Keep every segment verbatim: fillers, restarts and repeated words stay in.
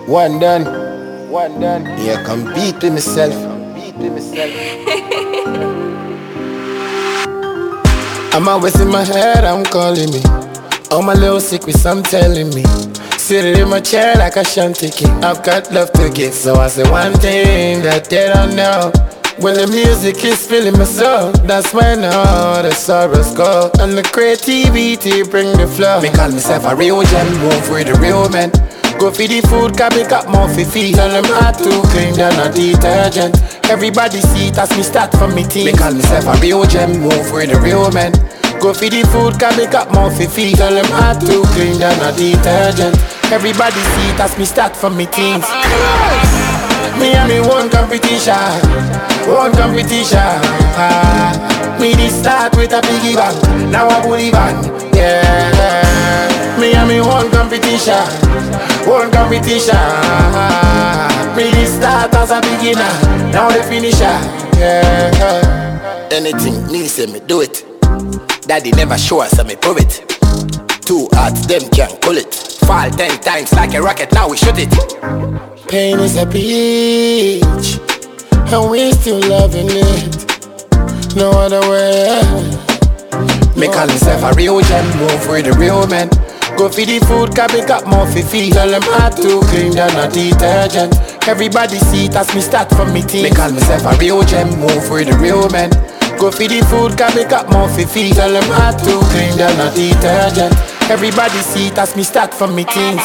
One done, one done. Yeah, compete with myself. Compete with myself. I'm always in my head, I'm calling me. All my little secrets, I'm telling me. Sitting in my chair like a shanty king. I've got love to give, so I say one thing that they don't know. When the music is filling my soul, that's when all the sorrows go. And the creativity bring the flow. Me call myself a real gem, move with the real men. Go feed the food, cause me got more for feet. Tell them hard to clean, they're not detergent. Everybody see it as me start from me team. Me call myself a real gem, move with the real men. Go feed the food, cause me got more for feet. Tell them hard to clean, they're not detergent. Everybody see it as me start from me teams. Me and me one competition, one competition. Ah, me did start with a piggy bank, now a bully band. Yeah, me and me one competition, one competition. Ah, me did start as a beginner, now the finisher. Yeah, anything me say me do it. Daddy never show us, so me prove it. Two hearts, them can't pull it. Fall ten times like a rocket, now we shoot it. Pain is a beach, and we still loving it. No other way. Me call myself a real gem, move with the real men. Go feed the food, cause me got more for feet. Tell them hard to clean, they're not detergent. Everybody see it as me start from me team. Me call myself a real gem, move with the real men. Go feed the food, cause me got more for feet. Tell them hard to clean, they're not detergent. Everybody see it as me start from me teams.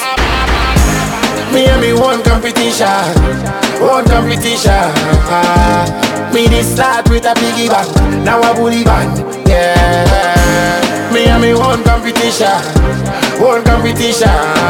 Me and me one competition, one competition. Ah, me did start with a piggy bank, now a bully band. Yeah, me and me one competition, one competition.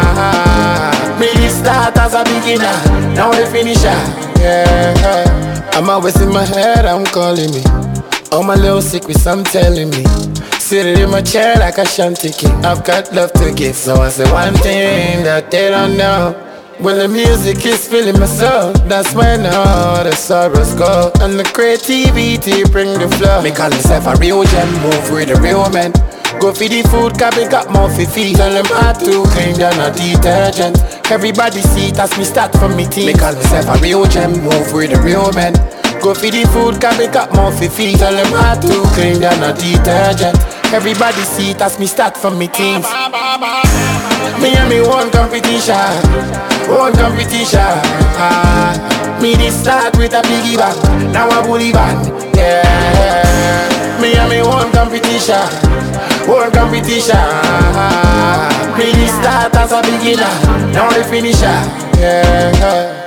Ah, me did start as a beginner, now the finisher. Yeah, I'm always in my head, I'm calling me. All my little secrets, I'm telling me. Sitting in my chair like a shanty king. I've got love to give, so I say one thing that they don't know. When the music is filling my soul, that's when all the sorrows go. And the creativity bring the flow. Me call myself a real gem, move with the real men. Go feed the food, cause me got more for feet. Tell them hard to clean, they're not detergent. Everybody see it as me start from me team. Me call myself a real gem, move with the real men. Go feed the food, cause me got more for feet. Tell them hard to clean, they're not detergent. Everybody see it as me start from me teams. Me and me one competition, one competition. Ah, me did start with a piggy bank, now a bully band. Yeah, me and me one competition, one competition. Ah, me did start as a beginner, now the finisher. Yeah.